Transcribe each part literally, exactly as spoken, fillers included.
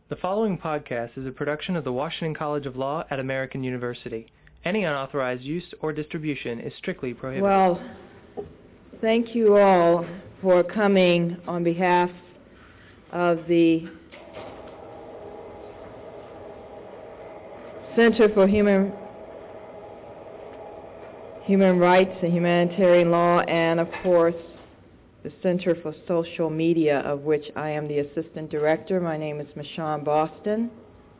The following podcast is a production of the Washington College of Law at American University. Any unauthorized use or distribution is strictly prohibited. Well, thank you all for coming on behalf of the Center for Human Human Rights and Humanitarian Law, and of course the Center for Social Media, of which I am the Assistant Director. My name is Michonne Boston.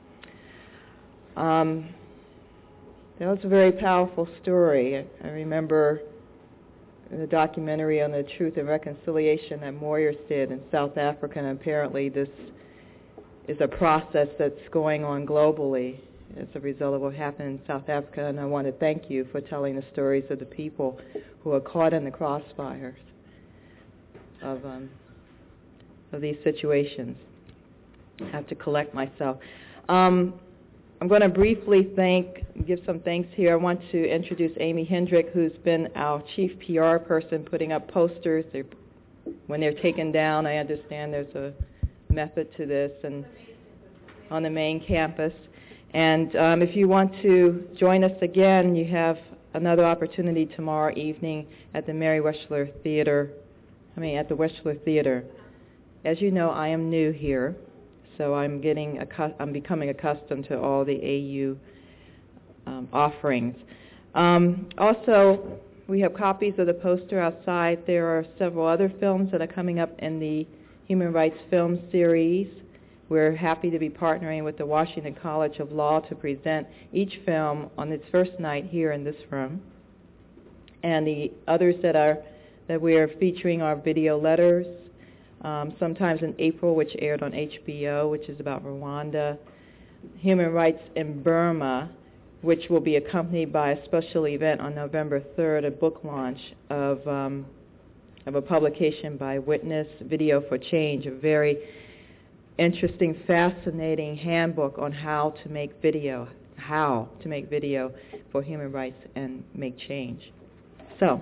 Um, that was a very powerful story. I, I remember the documentary on the Truth and Reconciliation that Moyers did in South Africa, and apparently this is a process that's going on globally as a result of what happened in South Africa, and I want to thank you for telling the stories of the people who are caught in the crossfires of um, of these situations. I have to collect myself. Um, I'm going to briefly thank, give some thanks here. I want to introduce Amy Hendrick, who's been our chief P R person, putting up posters. They're, when they're taken down, I understand there's a method to this, and on the main campus. And um, if you want to join us again, you have another opportunity tomorrow evening at the Mary Weschler Theater. I mean, at the Weschler Theater. As you know, I am new here, so I'm getting, accu- I'm becoming accustomed to all the A U um, offerings. Um, also, we have copies of the poster outside. There are several other films that are coming up in the Human Rights Film Series. We're happy to be partnering with the Washington College of Law to present each film on its first night here in this room. And the others that are that we are featuring are video letters, um, sometimes in April, which aired on H B O, which is about Rwanda, Human Rights in Burma, which will be accompanied by a special event on November third, a book launch of um, of a publication by Witness, Video for Change, a very interesting, fascinating handbook on how to make video, how to make video for human rights and make change. So,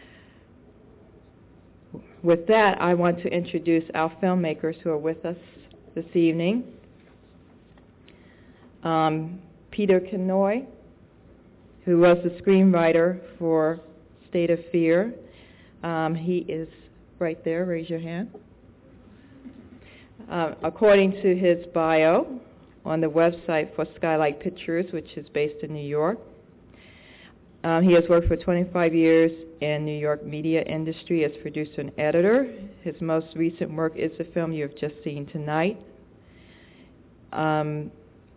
with that, I want to introduce our filmmakers who are with us this evening. Um, Peter Kenoy, who was the screenwriter for State of Fear. Um, he is right there. Raise your hand. Uh, according to his bio on the website for Skylight Pictures, which is based in New York, um, he has worked for twenty-five years in New York media industry as producer and editor. His most recent work is the film you have just seen tonight. Um,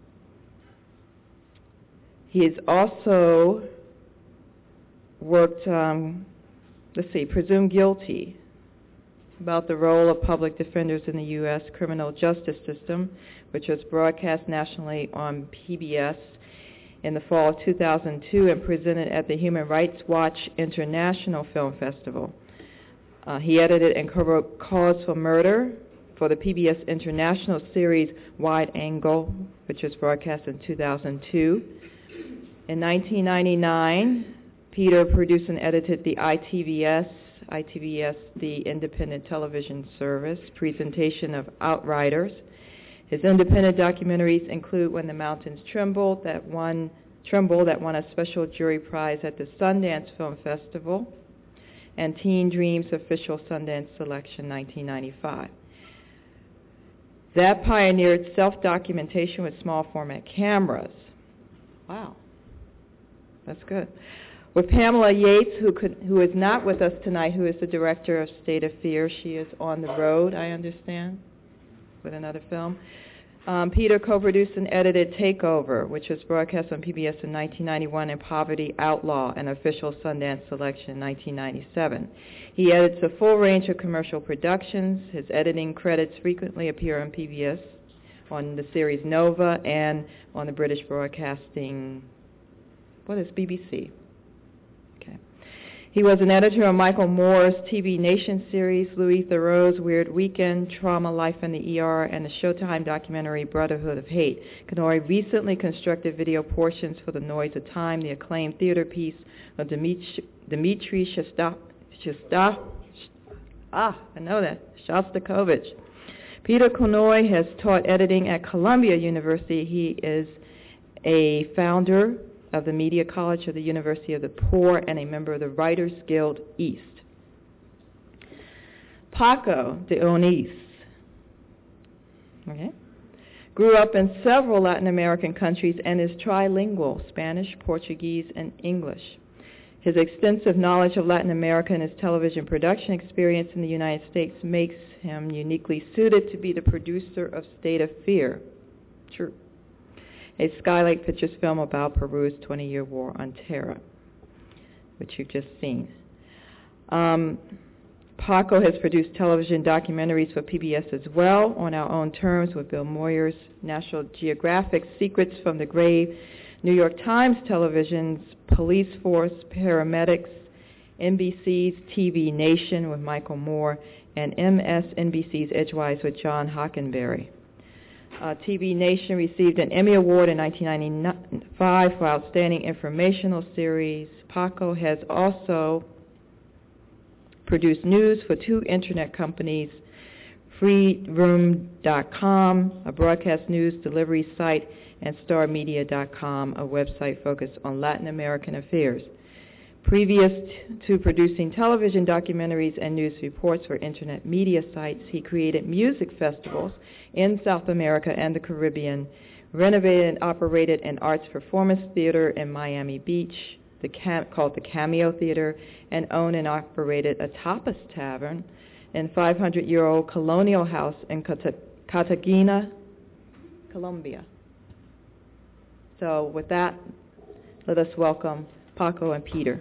he has also worked, um, let's see, Presumed Guilty, about the role of public defenders in the U S criminal justice system, which was broadcast nationally on P B S in the fall of two thousand two and presented at the Human Rights Watch International Film Festival. Uh, he edited and co-wrote Cause for Murder for the P B S International series Wide Angle, which was broadcast in two thousand two. In nineteen ninety-nine, Peter produced and edited the I T V S, I T V S, the independent television service, presentation of Outriders. His independent documentaries include When the Mountains Tremble, that won Tremble, that won a special jury prize at the Sundance Film Festival, and Teen Dreams Official Sundance Selection nineteen ninety-five. That pioneered self-documentation with small format cameras. Wow, that's good. With Pamela Yates, who could, who is not with us tonight, who is the director of State of Fear. She is on the road, I understand, with another film. Um, Peter co-produced and edited Takeover, which was broadcast on P B S in nineteen ninety-one, and Poverty Outlaw, an official Sundance selection in nineteen ninety-seven. He edits a full range of commercial productions. His editing credits frequently appear on P B S, on the series Nova, and on the British Broadcasting, what is B B C? He was an editor on Michael Moore's T V Nation series, Louis Theroux's Weird Weekend, Trauma, Life in the E R, and the Showtime documentary Brotherhood of Hate. Kenoy recently constructed video portions for The Noise of Time, the acclaimed theater piece of Dmitri, Dmitri Shostak, Shostak, ah, I know that, Shostakovich, Peter Conoy has taught editing at Columbia University. He is a founder of the Media College of the University of the Poor and a member of the Writers Guild East. Paco de Onís, okay, grew up in several Latin American countries and is trilingual, Spanish, Portuguese, and English. His extensive knowledge of Latin America and his television production experience in the United States makes him uniquely suited to be the producer of State of Fear, true, a Skylight Pictures film about Peru's twenty-year war on terror, which you've just seen. Um, Paco has produced television documentaries for P B S as well, On Our Own Terms with Bill Moyers, National Geographic's Secrets from the Grave, New York Times Television's Police Force, Paramedics, N B C's T V Nation with Michael Moore, and M S N B C's Edgewise with John Hockenberry. Uh, T V Nation received an Emmy Award in nineteen ninety-five for Outstanding Informational Series. Paco has also produced news for two internet companies, free room dot com, a broadcast news delivery site, and star media dot com, a website focused on Latin American affairs. Previous t- to producing television documentaries and news reports for internet media sites, he created music festivals in South America and the Caribbean, renovated and operated an arts performance theater in Miami Beach, the cam- called the Cameo Theater, and owned and operated a tapas tavern in five hundred year old colonial house in Cata- Cartagena, Colombia. So with that, let us welcome Paco and Peter.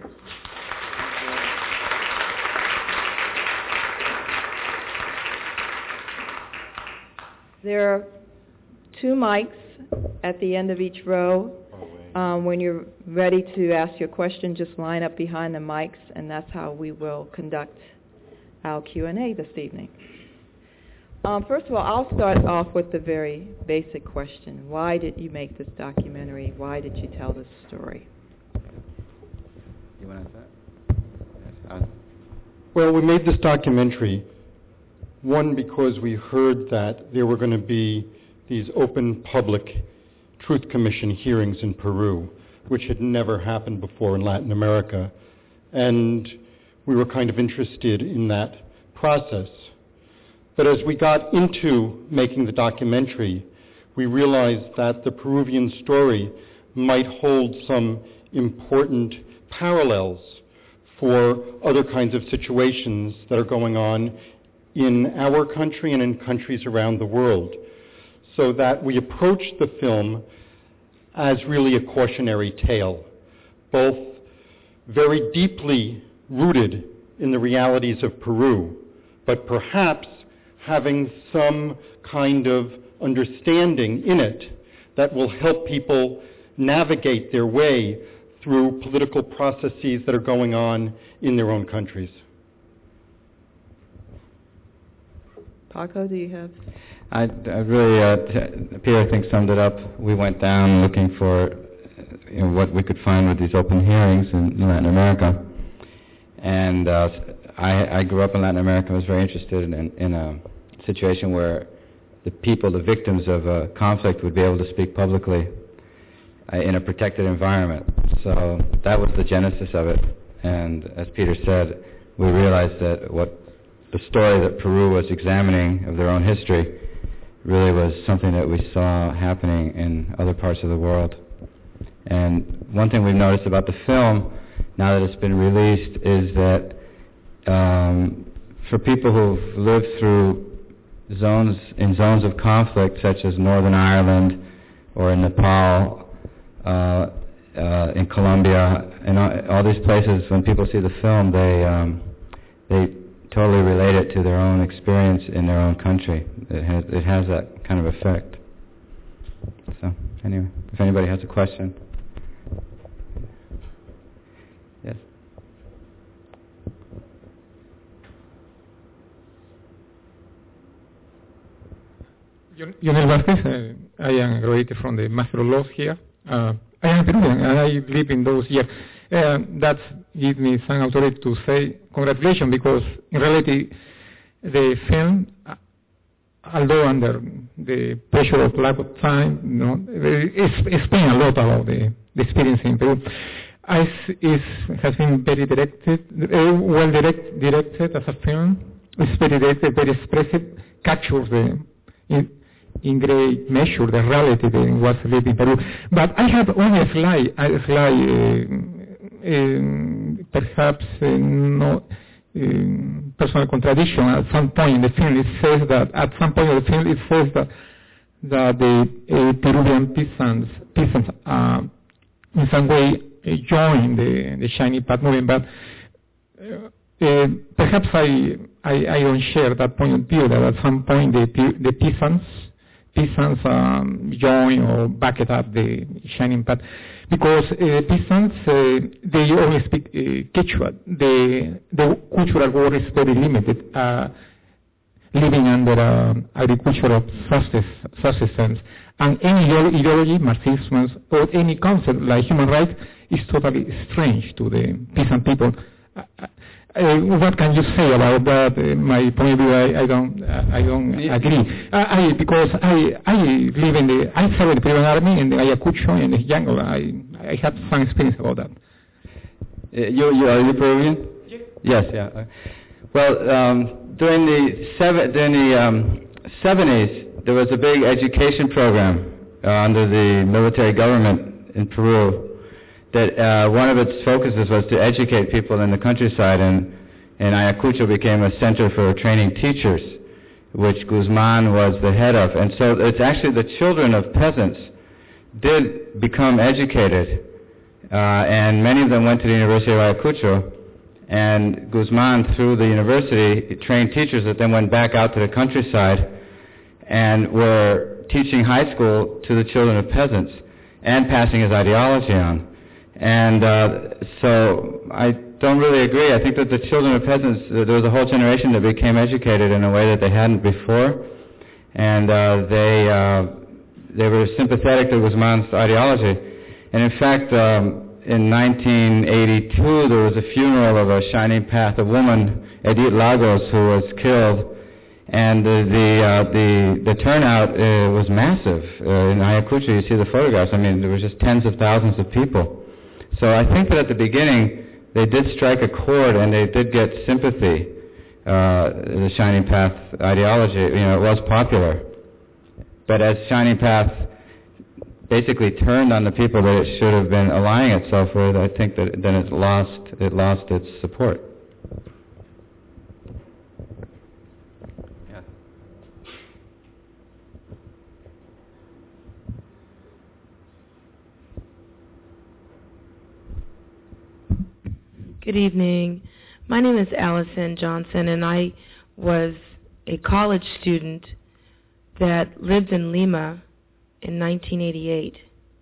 There are two mics at the end of each row. Um, when you're ready to ask your question, just line up behind the mics, and that's how we will conduct our Q and A this evening. Um, first of all, I'll start off with the very basic question. Why did you make this documentary? Why did you tell this story? You want to answer that? Yes. Well, we made this documentary, one, because we heard that there were going to be these open public Truth Commission hearings in Peru, which had never happened before in Latin America, and we were kind of interested in that process. But as we got into making the documentary, we realized that the Peruvian story might hold some important parallels for other kinds of situations that are going on in our country and in countries around the world, so that we approached the film as really a cautionary tale, both very deeply rooted in the realities of Peru, but perhaps having some kind of understanding in it that will help people navigate their way through political processes that are going on in their own countries. Paco, do you have? I, I really, uh, t- Peter, I think, summed it up. We went down looking for you know, what we could find with these open hearings in Latin America. And uh, I, I grew up in Latin America. I was very interested in, in a situation where the people, the victims of a conflict, would be able to speak publicly uh, in a protected environment. So that was the genesis of it. And as Peter said, we realized that what the story that Peru was examining of their own history really was something that we saw happening in other parts of the world. And one thing we've noticed about the film, now that it's been released, is that um, for people who've lived through zones in zones of conflict, such as Northern Ireland or in Nepal, uh, uh, in Colombia, and all, all these places, when people see the film, they um, they totally relate it to their own experience in their own country. It has it has that kind of effect. So anyway, if anybody has a question. Yes. Lionel Vázquez, uh, I am graduated from the Master of Laws here. Uh, I am Peruvian and I live in those years. Uh, that gives me some authority to say congratulations, because in reality the film although under the pressure of lack of time, you know, it's explain a lot about the, the experience in Peru. I, is, has been very directed, uh, well direct, directed as a film. It's very directed, very expressive, captures the, in, in great measure the reality that was lived in Peru. But I have only a slight, a slight uh, uh, perhaps uh, no uh, personal contradiction. At some point in the film, it says that at some point in the film, it says that that the uh, Peruvian peasants, peasants, uh, in some way uh, join the the Shining Path movement. But uh, uh, perhaps I, I I don't share that point of view. That at some point the the peasants peasants um, join or back it up the Shining Path, because uh, peasants uh, they only speak uh, Quechua. The the cultural world is very limited, uh, living under uh, agricultural subsistence, and any ideology, Marxism, or any concept like human rights is totally strange to the peasant people. Uh, Uh, what can you say about that? Uh, my point of view, I, I don't, uh, I don't agree. Uh, I, because I, I live in the, I serve in the Peruvian Army in the Ayacucho and the jungle. I, I have some experience about that. Uh, you, you are you Peruvian? Yes. Yes. Yeah. Uh, well, um, during the seven, during the um, seventies, there was a big education program uh, under the military government in Peru. That uh, one of its focuses was to educate people in the countryside, and, and Ayacucho became a center for training teachers, which Guzman was the head of. And so it's actually the children of peasants did become educated, uh, and many of them went to the University of Ayacucho, and Guzman, through the university, trained teachers that then went back out to the countryside and were teaching high school to the children of peasants and passing his ideology on. And uh, so I don't really agree. I think that the children of peasants, uh, there was a whole generation that became educated in a way that they hadn't before, and uh, they uh, they were sympathetic to Guzman's ideology. And in fact, um, in nineteen eighty-two, there was a funeral of a Shining Path, a woman, Edith Lagos, who was killed, and uh, the uh, the the turnout uh, was massive. Uh, in Ayacucho, you see the photographs. I mean, there was just tens of thousands of people. So I think that at the beginning, they did strike a chord and they did get sympathy, uh, the Shining Path ideology. You know, it was popular. But as Shining Path basically turned on the people that it should have been aligning itself with, I think that then it lost, it lost its support. Good evening. My name is Allison Johnson, and I was a college student that lived in Lima in nineteen eighty-eight.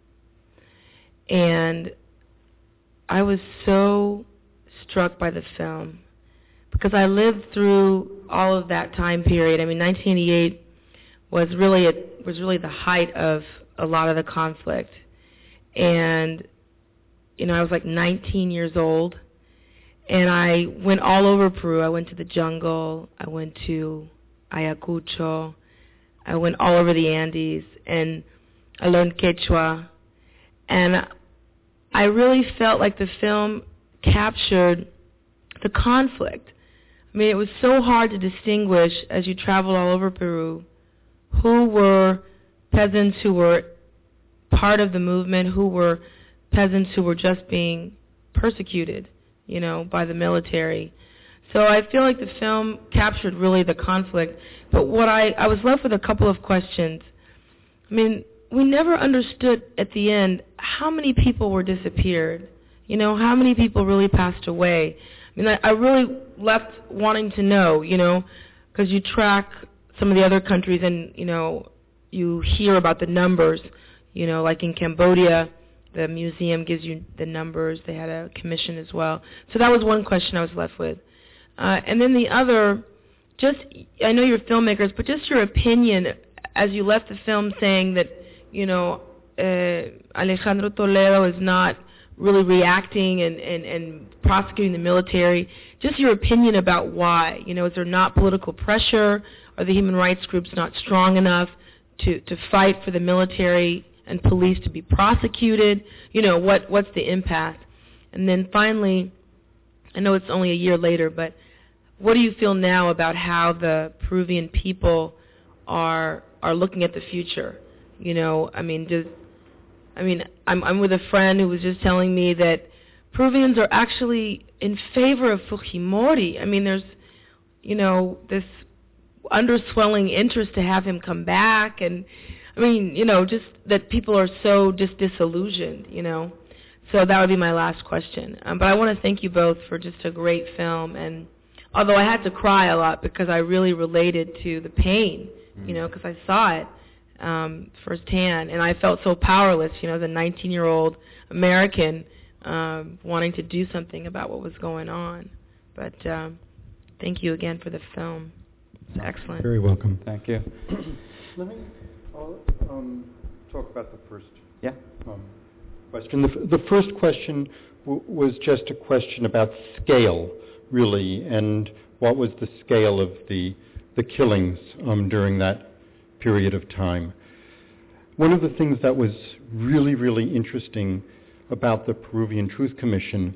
And I was so struck by the film because I lived through all of that time period. I mean, nineteen eighty-eight was really a, was really the height of a lot of the conflict. And, you know, I was like nineteen years old. And I went all over Peru. I went to the jungle. I went to Ayacucho. I went all over the Andes, and I learned Quechua. And I really felt like the film captured the conflict. I mean, it was so hard to distinguish as you traveled all over Peru who were peasants who were part of the movement, who were peasants who were just being persecuted, you know, by the military. So I feel like the film captured really the conflict. But what I, I was left with a couple of questions. I mean, we never understood at the end how many people were disappeared. You know, how many people really passed away. I mean, I, I really left wanting to know, you know, because you track some of the other countries and, you know, you hear about the numbers, you know, like in Cambodia, the museum gives you the numbers. They had a commission as well. So that was one question I was left with. Uh, and then the other, just, I know you're filmmakers, but just your opinion as you left the film saying that, you know, uh, Alejandro Toledo is not really reacting and, and, and prosecuting the military. Just your opinion about why. You know, is there not political pressure? are the human rights groups not strong enough to, to fight for the military and police to be prosecuted? You know, what what's the impact? And then finally, I know it's only a year later, but what do you feel now about how the Peruvian people are are looking at the future? You know, I mean, does I mean, I'm I'm with a friend who was just telling me that Peruvians are actually in favor of Fujimori. I mean, there's, you know, this underswelling interest to have him come back, and I mean, you know, just that people are so just disillusioned, you know. So that would be my last question. Um, but I want to thank you both for just a great film, and although I had to cry a lot because I really related to the pain, you know, because I saw it um, firsthand, and I felt so powerless, you know, as a nineteen-year-old American um, wanting to do something about what was going on. But um, thank you again for the film. It's excellent. Very welcome. Thank you. Let me I'll, um, talk about the first Yeah. um, question. The, f- the first question w- was just a question about scale, really, and what was the scale of the the killings um, during that period of time. One of the things that was really, really interesting about the Peruvian Truth Commission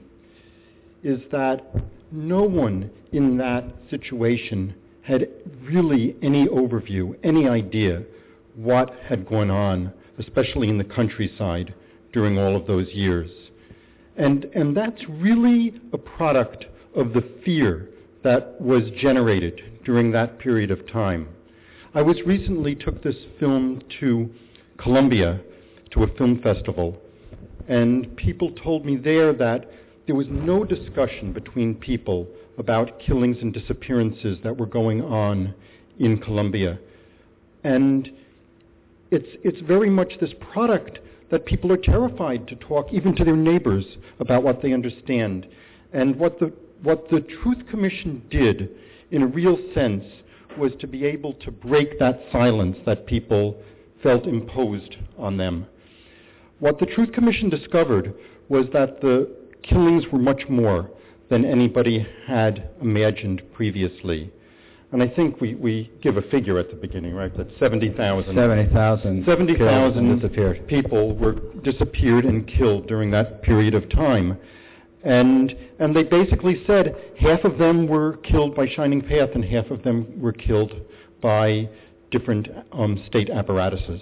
is that no one in that situation had really any overview, any idea what had gone on, especially in the countryside during all of those years. And, and that's really a product of the fear that was generated during that period of time. I was recently took this film to Colombia, to a film festival, and people told me there that there was no discussion between people about killings and disappearances that were going on in Colombia. And it's, it's very much this product that people are terrified to talk even to their neighbors about what they understand. And what the, what the Truth Commission did, in a real sense, was to be able to break that silence that people felt imposed on them. What the Truth Commission discovered was that the killings were much more than anybody had imagined previously. And I think we, we give a figure at the beginning, right, that seventy thousand seventy thousand seventy thousand disappeared. people were disappeared and killed during that period of time. And and they basically said half of them were killed by Shining Path and half of them were killed by different um, state apparatuses.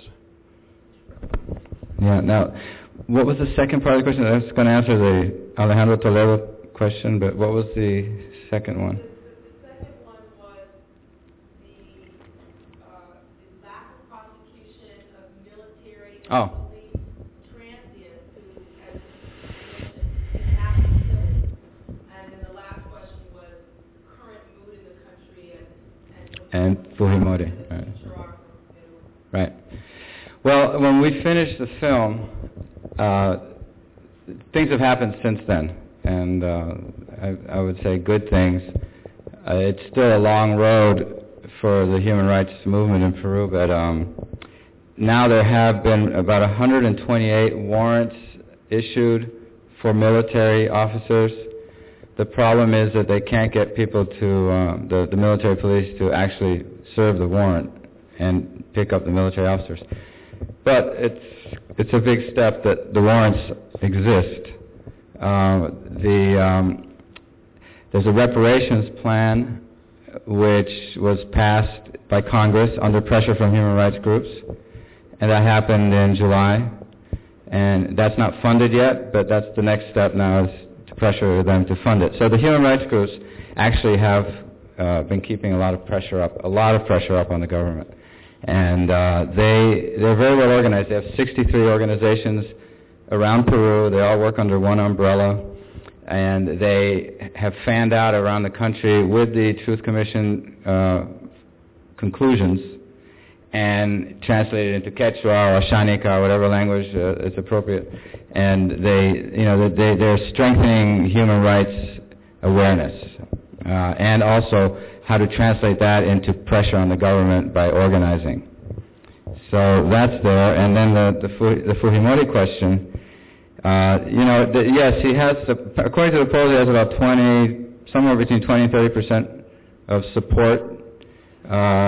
Yeah, now, what was the second part of the question? I was going to answer the Alejandro Toledo question, but what was the second one? The second one was the, uh, the lack of prosecution of military and Oh. police transients who, as you mentioned, after killing. And then the last question was current mood in the country and... And Fujimori, right. Right. Well, when we finished the film, uh, things have happened since then, and uh, I, I would say good things. Uh, it's still a long road for the human rights movement in Peru, but um, now there have been about one hundred twenty-eight warrants issued for military officers. The problem is that they can't get people to, uh, the, the military police to actually serve the warrant and pick up the military officers. But it's it's a big step that the warrants exist. Uh, the um, there's a reparations plan which was passed by Congress under pressure from human rights groups, and that happened in July. And that's not funded yet, but that's the next step now, is to pressure them to fund it. So the human rights groups actually have uh, been keeping a lot of pressure up, a lot of pressure up on the government. And uh, they, they're very well organized. They have sixty-three organizations around Peru. They all work under one umbrella. And they have fanned out around the country with the Truth Commission uh, conclusions and translated into Quechua or Shanika or whatever language uh, is appropriate. And they, you know, they, they're strengthening human rights awareness. Uh, and also how to translate that into pressure on the government by organizing. So that's there. And then the, the, the Fujimori question, uh, you know, the, yes, he has, the, according to the polls, he has about twenty, somewhere between twenty and thirty percent of support. Uh,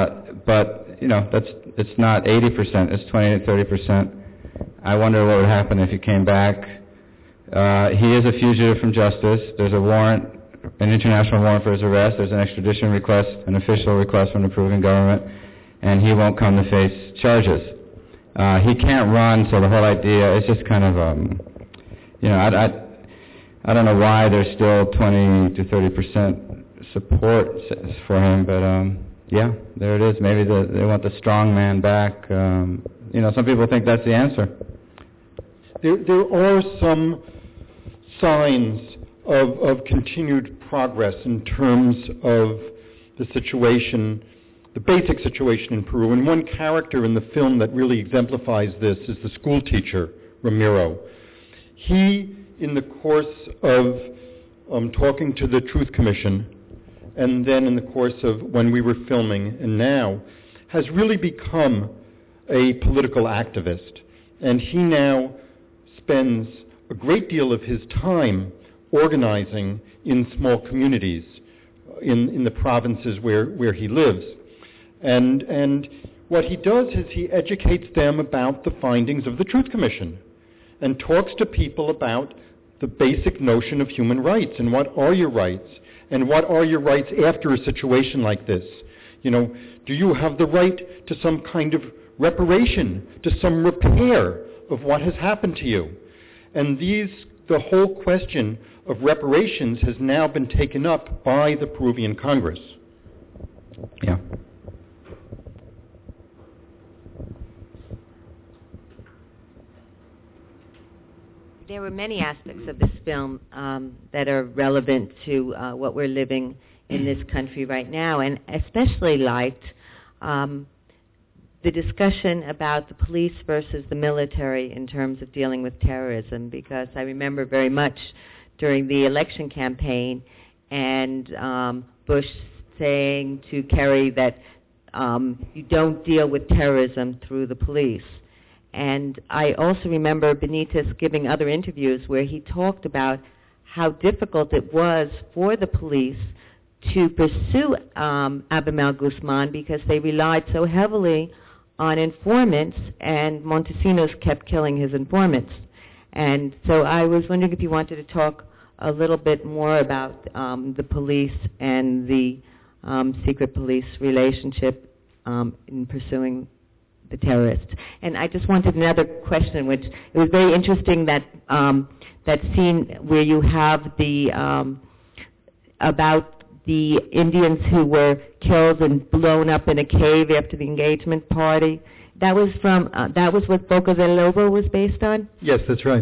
but, you know, that's it's not eighty percent, it's twenty to thirty percent. I wonder what would happen if he came back. Uh, he is a fugitive from justice. There's a warrant, an international warrant for his arrest. There's an extradition request, an official request from the Peruvian government, and he won't come to face charges. Uh, he can't run, so the whole idea is just kind of, um, you know, I, I, I don't know why there's still twenty to thirty percent support for him, but um, yeah, there it is. Maybe the, they want the strong man back. Um, you know, some people think that's the answer. There, there are some signs of, of continued progress in terms of the situation, the basic situation in Peru. And one character in the film that really exemplifies this is the school teacher, Ramiro. He, in the course of um, talking to the Truth Commission, and then in the course of when we were filming and now, has really become a political activist. And he now spends a great deal of his time organizing in small communities in, in the provinces where, where he lives. And, and what he does is he educates them about the findings of the Truth Commission and talks to people about the basic notion of human rights and what are your rights and what are your rights after a situation like this. You know, do you have the right to some kind of reparation, to some repair of what has happened to you? And these, the whole question of reparations has now been taken up by the Peruvian Congress. Yeah. There were many aspects of this film um, that are relevant to uh, what we're living in this country right now, and especially liked um, the discussion about the police versus the military in terms of dealing with terrorism, because I remember very much during the election campaign and um, Bush saying to Kerry that um, you don't deal with terrorism through the police. And I also remember Benitez giving other interviews where he talked about how difficult it was for the police to pursue um, Abimael Guzman because they relied so heavily on informants, and Montesinos kept killing his informants. And so I was wondering if you wanted to talk a little bit more about um, the police and the um, secret police relationship um, in pursuing the terrorists. And I just wanted another question, which it was very interesting that um, that scene where you have the um, about the Indians who were killed and blown up in a cave after the engagement party. That was from uh, that was what Boca del Lobo was based on? Yes, that's right.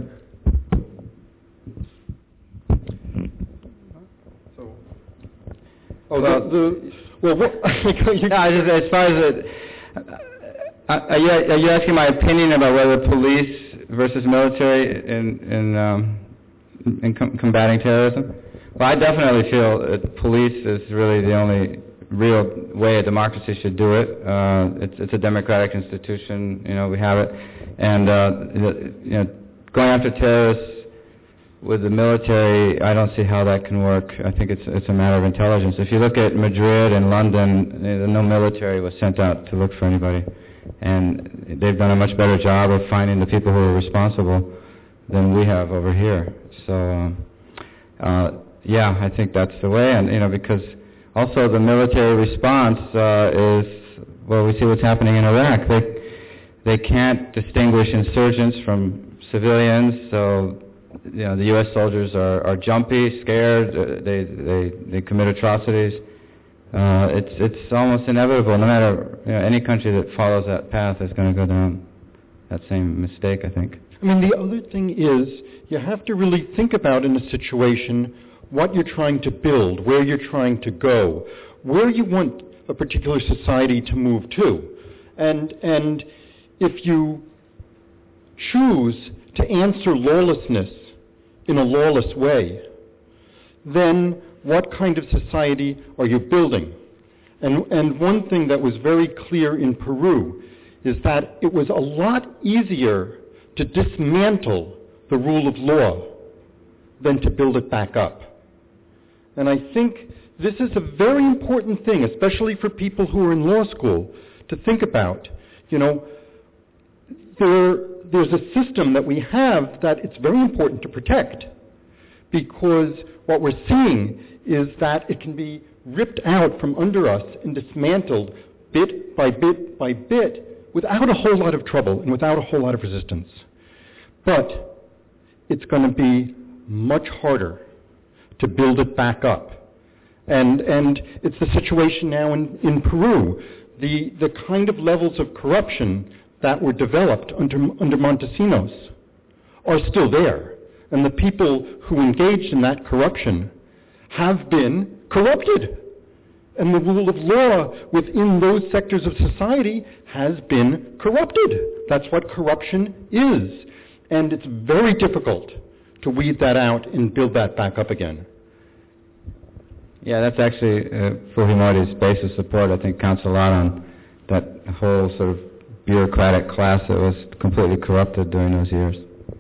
So, oh, well, the, the well, what, you, no, just, as far as it, uh, are, you, are you asking my opinion about whether police versus military in in um, in com- combating terrorism? Well, I definitely feel that police is really the only real way a democracy should do it. Uh, it's, it's a democratic institution, you know, we have it. And, uh, you know, going after terrorists with the military, I don't see how that can work. I think it's it's a matter of intelligence. If you look at Madrid and London, no military was sent out to look for anybody. And they've done a much better job of finding the people who are responsible than we have over here. So, um, uh, yeah, I think that's the way, and you know, because also the military response uh, is, well, we see what's happening in Iraq. They they can't distinguish insurgents from civilians, so you know the U S soldiers are, are jumpy, scared. Uh, they they they commit atrocities. Uh, it's it's almost inevitable. No matter you know, any country that follows that path is going to go down that same mistake, I think. I mean, the other thing is you have to really think about in a situation what you're trying to build, where you're trying to go, where you want a particular society to move to. And, and if you choose to answer lawlessness in a lawless way, then what kind of society are you building? And, and one thing that was very clear in Peru is that it was a lot easier to dismantle the rule of law than to build it back up. And I think this is a very important thing, especially for people who are in law school, to think about. You know, there, there's a system that we have that it's very important to protect, because what we're seeing is that it can be ripped out from under us and dismantled bit by bit by bit without a whole lot of trouble and without a whole lot of resistance. But it's going to be much harder to build it back up. And, and it's the situation now in, in Peru. The, the kind of levels of corruption that were developed under, under Montesinos are still there. And the people who engaged in that corruption have been corrupted. And the rule of law within those sectors of society has been corrupted. That's what corruption is. And it's very difficult to weed that out and build that back up again. Yeah, that's actually uh, Fujimori's base of support, I think, counts a lot on that whole sort of bureaucratic class that was completely corrupted during those years.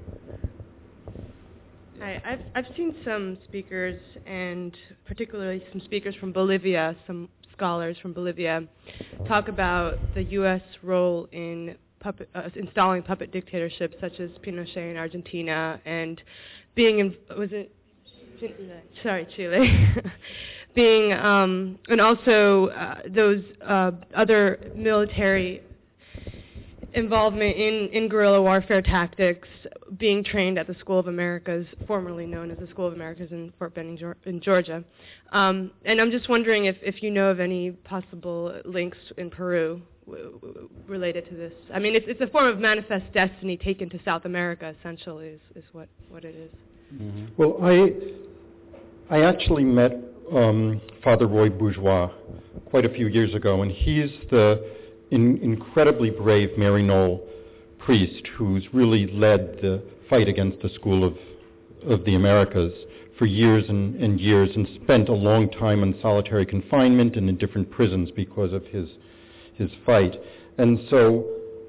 Hi, I've, I've seen some speakers, and particularly some speakers from Bolivia, some scholars from Bolivia, talk about the U S role in puppet, uh, installing puppet dictatorships such as Pinochet in Argentina, and being in, was it, sorry, Chile, being, um, and also uh, those uh, other military involvement in, in guerrilla warfare tactics being trained at the School of Americas, formerly known as the School of Americas in Fort Benning, in Georgia. Um, and I'm just wondering if, if you know of any possible links in Peru w- w- related to this. I mean, it's, it's a form of manifest destiny taken to South America, essentially, is, is what, what it is. Mm-hmm. Well, I, I actually met um, Father Roy Bourgeois quite a few years ago, and he's the in, incredibly brave Maryknoll priest who's really led the fight against the School of, of the Americas for years and, and years, and spent a long time in solitary confinement and in different prisons because of his his fight. And so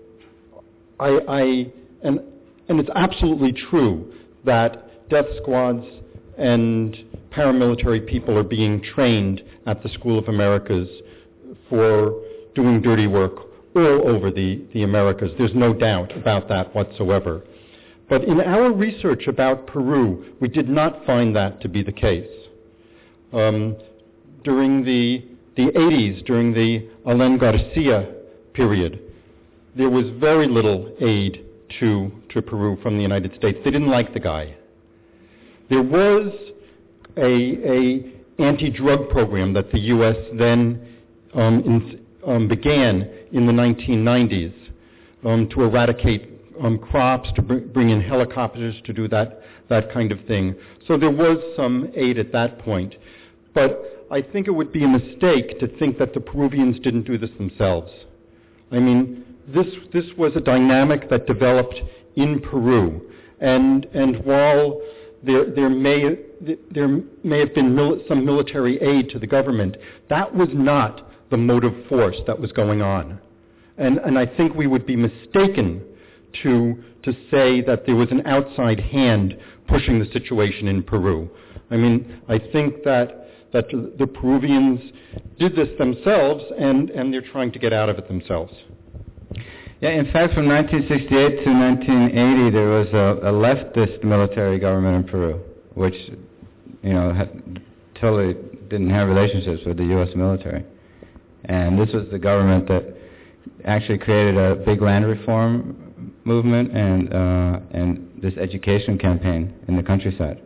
I, I and and it's absolutely true that death squads and paramilitary people are being trained at the School of Americas for doing dirty work all over the, the Americas. There's no doubt about that whatsoever. But in our research about Peru, we did not find that to be the case. Um, during the, the eighties, during the Alen Garcia period, there was very little aid to, to Peru from the United States. They didn't like the guy. There was a, a anti-drug program that the U S then um, in, um, began in the nineteen nineties um, to eradicate um, crops, to br- bring in helicopters to do that, that kind of thing. So there was some aid at that point. But I think it would be a mistake to think that the Peruvians didn't do this themselves. I mean, this, this was a dynamic that developed in Peru. And, and while there, there, may, there may have been mil- some military aid to the government, that was not the motive force that was going on. And, and I think we would be mistaken to, to say that there was an outside hand pushing the situation in Peru. I mean, I think that, that the Peruvians did this themselves, and, and they're trying to get out of it themselves. Yeah, in fact, from nineteen sixty-eight to nineteen eighty, there was a, a leftist military government in Peru, which, you know, had, totally didn't have relationships with the U S military. And this was the government that actually created a big land reform movement and uh, and this education campaign in the countryside.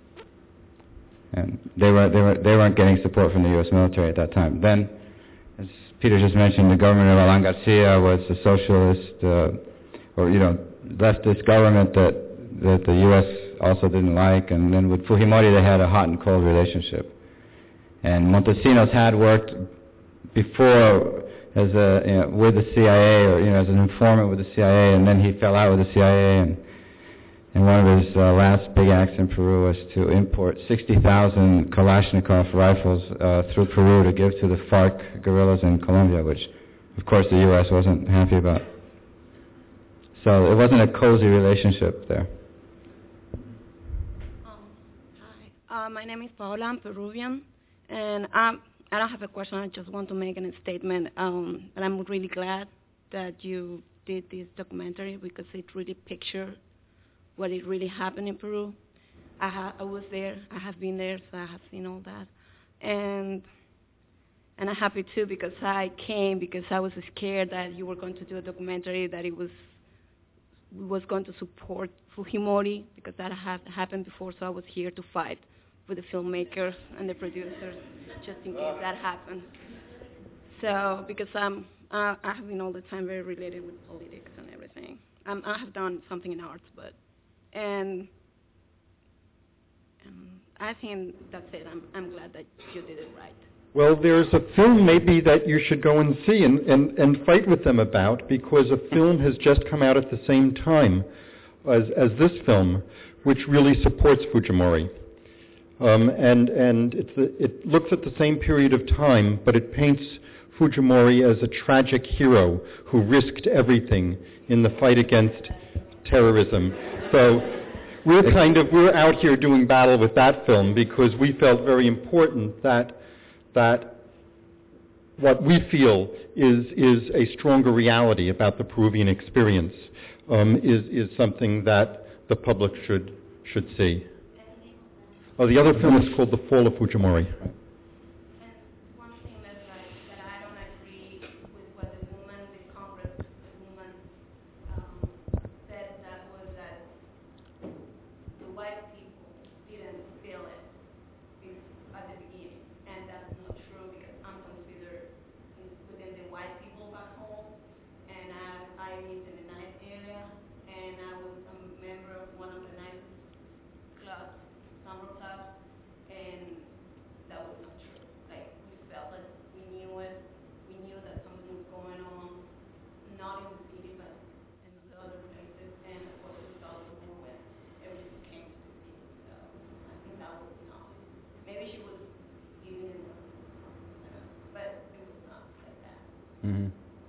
And they were they were they weren't getting support from the U S military at that time. Then, as Peter just mentioned, the government of Alen Garcia was a socialist uh, or you know leftist government that that the U S also didn't like. And then with Fujimori, they had a hot and cold relationship. And Montesinos had worked before as a you know, with the C I A or you know as an informant with the C I A, and then he fell out with the C I A, and and one of his uh, last big acts in Peru was to import sixty thousand Kalashnikov rifles uh, through Peru to give to the FARC guerrillas in Colombia, which of course the U S wasn't happy about. So it wasn't a cozy relationship there. Um, hi, uh, my name is Paola. I'm Peruvian, and um, I don't have a question. I just want to make a statement. Um, and I'm really glad that you did this documentary because it really pictures what it really happened in Peru. I, ha- I was there. I have been there, so I have seen all that. And and I'm happy too because I came because I was scared that you were going to do a documentary that it was was going to support Fujimori because that had happened before. So I was here to fight with the filmmakers and the producers just in case that happened. So because I'm uh, I have been all the time very related with politics and everything. Um, I have done something in arts, but and. Um, I think that's it. I'm, I'm glad that you did it right. Well, there's a film maybe that you should go and see and, and, and fight with them about because a film has just come out at the same time as, as this film, which really supports Fujimori. Um, and and it's the, it looks at the same period of time, but it paints Fujimori as a tragic hero who risked everything in the fight against terrorism. So we're kind of, we're out here doing battle with that film because we felt very important that that what we feel is is a stronger reality about the Peruvian experience um, is is something that the public should should see. Oh, the other film is called The Fall of Fujimori. Mm-hmm.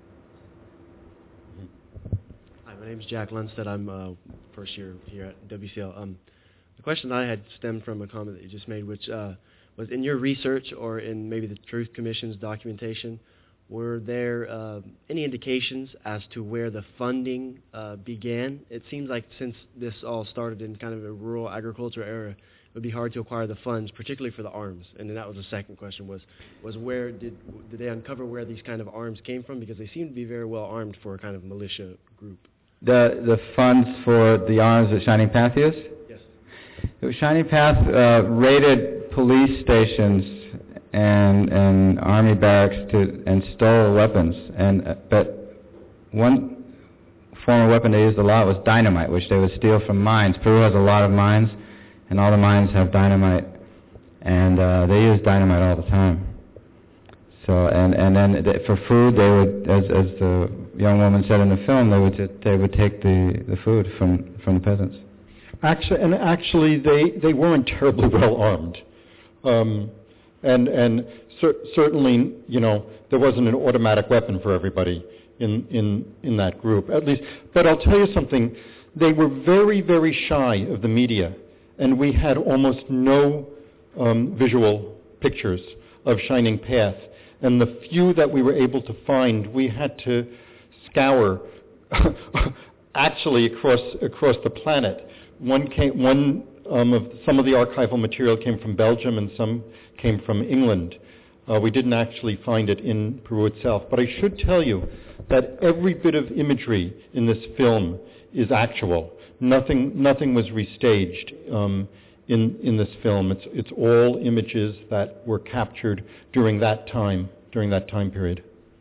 Hi, my name is Jack Lundstedt. I'm uh, first year here at W C L. Um, the question I had stemmed from a comment that you just made, which uh, was in your research or in maybe the Truth Commission's documentation, were there uh, any indications as to where the funding uh, began? It seems like since this all started in kind of a rural agriculture era, it would be hard to acquire the funds, particularly for the arms. And then that was the second question, was was where did did they uncover where these kind of arms came from? Because they seem to be very well armed for a kind of militia group. The the funds for the arms at Shining Path use? Yes. It was Shining Path uh, raided police stations and and army barracks to and stole weapons. And uh, but one form of weapon they used a lot was dynamite, which they would steal from mines. Peru has a lot of mines, and all the mines have dynamite, and uh, they use dynamite all the time. So and and then th- for food, they would, as as the young woman said in the film, they would t- they would take the, the food from, from the peasants. Actually, and actually, they, they weren't terribly well armed, um, and and cer- certainly, you know, there wasn't an automatic weapon for everybody in, in in that group, at least. But I'll tell you something: they were very very shy of the media, and we had almost no um, visual pictures of Shining Path. And the few that we were able to find, we had to scour actually across across the planet. One came, one um, of some of the archival material came from Belgium, and some came from England. Uh, we didn't actually find it in Peru itself. But I should tell you that every bit of imagery in this film is actual. Nothing nothing was restaged um, in in this film. It's it's all images that were captured during that time, during that time period.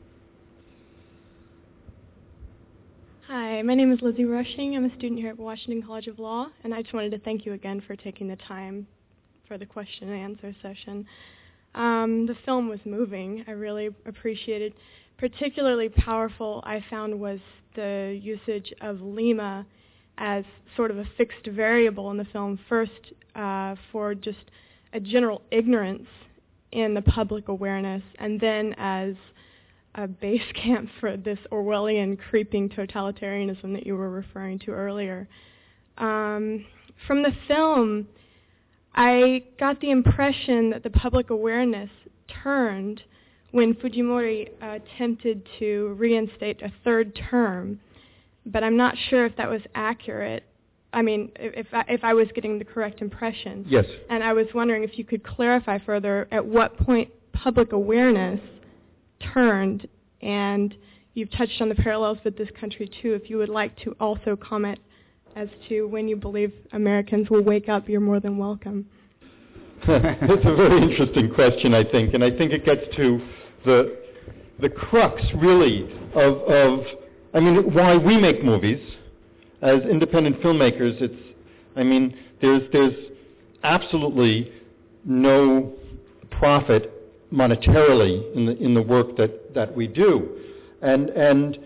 Hi, my name is Lizzie Rushing. I'm a student here at Washington College of Law, and I just wanted to thank you again for taking the time for the question and answer session. Um, the film was moving. I really appreciated. Particularly powerful, I found, was the usage of Lima as sort of a fixed variable in the film, first uh, for just a general ignorance in the public awareness, and then as a base camp for this Orwellian creeping totalitarianism that you were referring to earlier. Um, from the film, I got the impression that the public awareness turned when Fujimori uh, attempted to reinstate a third term, but I'm not sure if that was accurate. I mean, if I, if I was getting the correct impression. Yes. And I was wondering if you could clarify further at what point public awareness turned, and you've touched on the parallels with this country too. If you would like to also comment as to when you believe Americans will wake up, you're more than welcome. That's a very interesting question, I think, and I think it gets to the the crux, really, of, of I mean, why we make movies. As independent filmmakers, it's, I mean, there's there's absolutely no profit monetarily in the in the work that, that we do. And and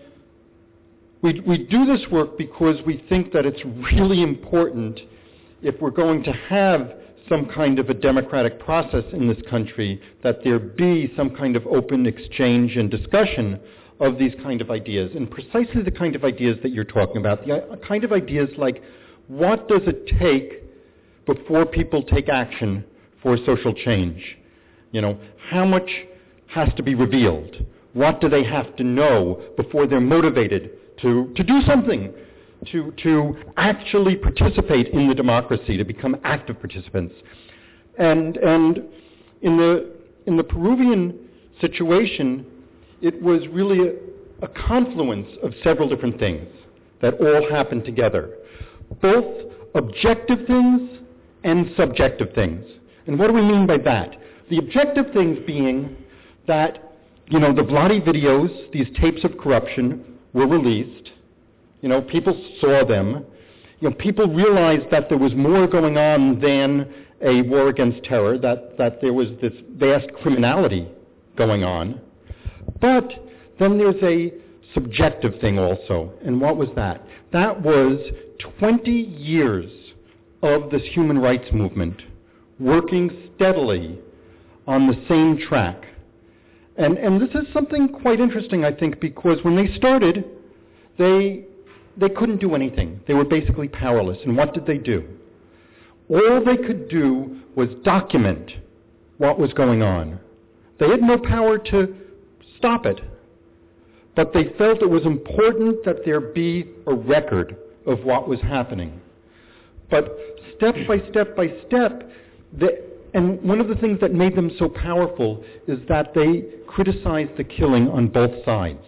we we do this work because we think that it's really important if we're going to have some kind of a democratic process in this country, that there be some kind of open exchange and discussion of these kind of ideas, and precisely the kind of ideas that you're talking about, the kind of ideas like, what does it take before people take action for social change? You know, how much has to be revealed? What do they have to know before they're motivated to, to do something? To, to actually participate in the democracy, to become active participants. And, and in the, in the Peruvian situation, it was really a, a confluence of several different things that all happened together, both objective things and subjective things. And what do we mean by that? The objective things being that, you know, the bloody videos, these tapes of corruption, were released. You know, people saw them. You know, people realized that there was more going on than a war against terror, that, that there was this vast criminality going on. But then there's a subjective thing also. And what was that? That was twenty years of this human rights movement working steadily on the same track. And, and this is something quite interesting, I think, because when they started, they... They couldn't do anything. They were basically powerless. And what did they do? All they could do was document what was going on. They had no power to stop it. But they felt it was important that there be a record of what was happening. But step by step by step, they, and one of the things that made them so powerful is that they criticized the killing on both sides.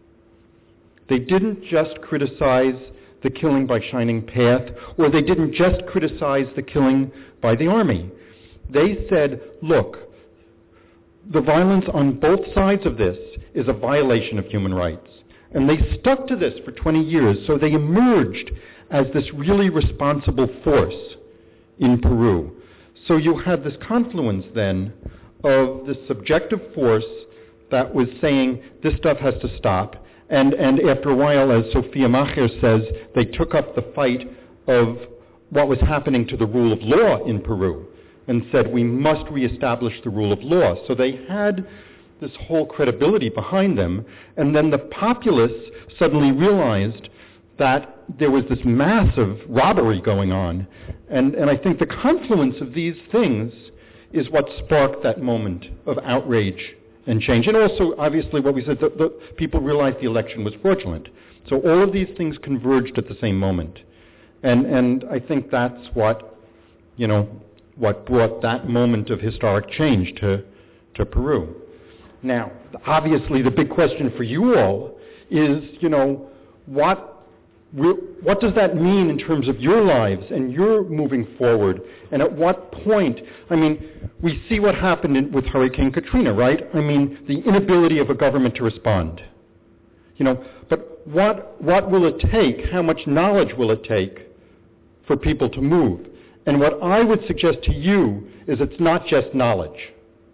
They didn't just criticize the killing by Shining Path, or they didn't just criticize the killing by the army. They said, look, the violence on both sides of this is a violation of human rights. And they stuck to this for twenty years, so they emerged as this really responsible force in Peru. So you had this confluence then of this subjective force that was saying this stuff has to stop. And, and after a while, as Sophia Macher says, they took up the fight of what was happening to the rule of law in Peru and said, we must reestablish the rule of law. So they had this whole credibility behind them, and then the populace suddenly realized that there was this massive robbery going on. And, and I think the confluence of these things is what sparked that moment of outrage and change. And also, obviously, what we said, the, the people realized the election was fraudulent. So all of these things converged at the same moment. And, and I think that's what, you know, what brought that moment of historic change to, to Peru. Now, obviously, the big question for you all is, you know, what what does that mean in terms of your lives and your moving forward? And at what point, I mean, we see what happened in, with Hurricane Katrina, right? I mean, the inability of a government to respond. You know, but what what will it take? How much knowledge will it take for people to move? And what I would suggest to you is it's not just knowledge.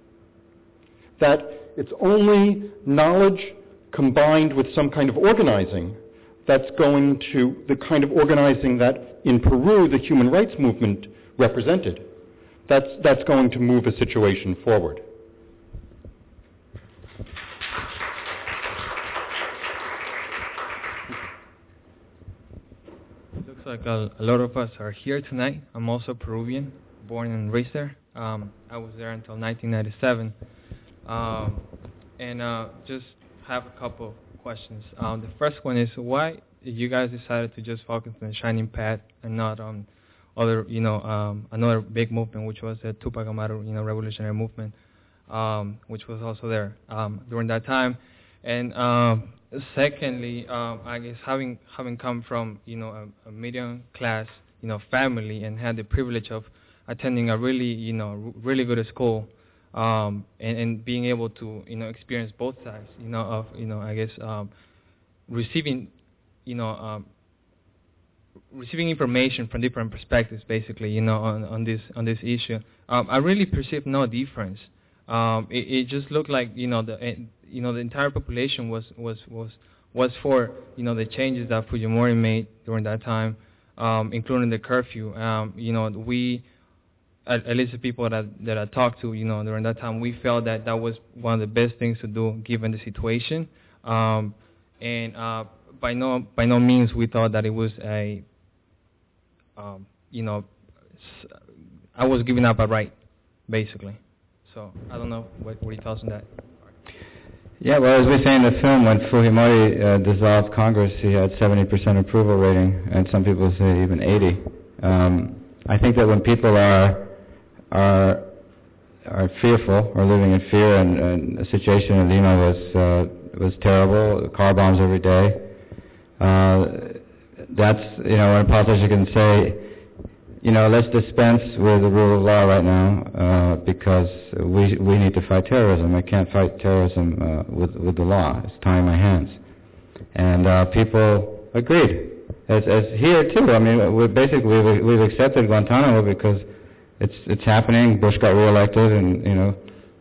That it's only knowledge combined with some kind of organizing that's going to, the kind of organizing that in Peru the human rights movement represented. That's, that's going to move a situation forward. It looks like a, a lot of us are here tonight. I'm also Peruvian, born and raised there. Um, I was there until nineteen ninety-seven. Um, and uh, just have a couple questions. Um, the first one is why you guys decided to just focus on the Shining Path and not on other, you know, um, another big movement, which was the Tupac Amaru, you know, revolutionary movement, um, which was also there um, during that time. And um, secondly, um, I guess having having come from, you know, a, a medium class, you know, family and had the privilege of attending a really, you know, r- really good school, um, and, and being able to, you know, experience both sides, you know, of, you know, I guess um, receiving, you know, um, receiving information from different perspectives, basically, you know, on, on this on this issue. Um, I really perceived no difference. Um, it, it just looked like, you know, the uh, you know the entire population was was was was for, you know, the changes that Fujimori made during that time, um, including the curfew. Um, you know, we, at, at least the people that that I talked to, you know, during that time, we felt that that was one of the best things to do given the situation. Um, and uh, by no by no means we thought that it was a Um, you know, I was giving up a right, basically. So I don't know what, what he thoughts on that. Yeah, well, as we say in the film, when Fujimori uh, dissolved Congress, he had seventy percent approval rating, and some people say even eighty. Um, I think that when people are are are fearful or living in fear, and, and the situation in Lima was uh, was terrible, car bombs every day. Uh, That's, you know, when a politician can say, you know, let's dispense with the rule of law right now uh, because we we need to fight terrorism. I can't fight terrorism uh, with with the law. It's tying my hands. And uh, people agreed. As, as here too. I mean, we basically we've, we've accepted Guantanamo because it's it's happening. Bush got reelected, and you know,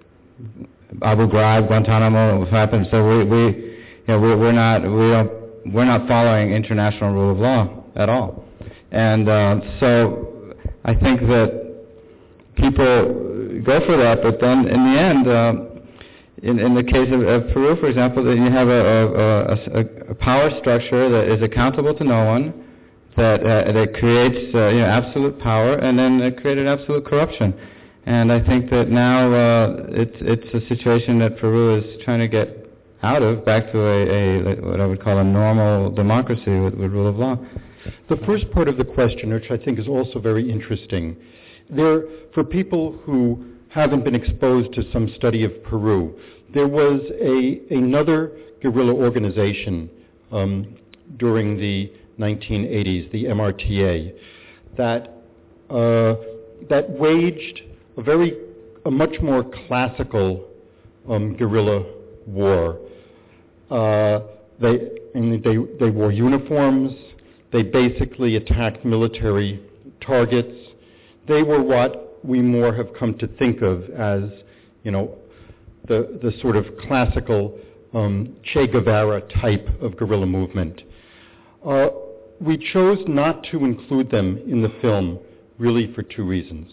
Abu Ghraib, Guantanamo happened. So we we you know we, we're not we don't. We're not following international rule of law at all. And uh, so I think that people go for that, but then in the end, uh, in, in the case of, of Peru, for example, that you have a, a, a, a power structure that is accountable to no one, that, uh, that creates uh, you know, absolute power, and then it created absolute corruption. And I think that now uh, it's, it's a situation that Peru is trying to get out of, back to a, a what I would call a normal democracy with, with rule of law. The first part of the question, which I think is also very interesting, there, for people who haven't been exposed to some study of Peru, there was a, another guerrilla organization um, during the nineteen eighties, the M R T A, that uh, that waged a very, a much more classical um, guerrilla war. Uh, they, and they, they wore uniforms. They basically attacked military targets. They were what we more have come to think of as, you know, the, the sort of classical um, Che Guevara type of guerrilla movement. Uh, we chose not to include them in the film really for two reasons.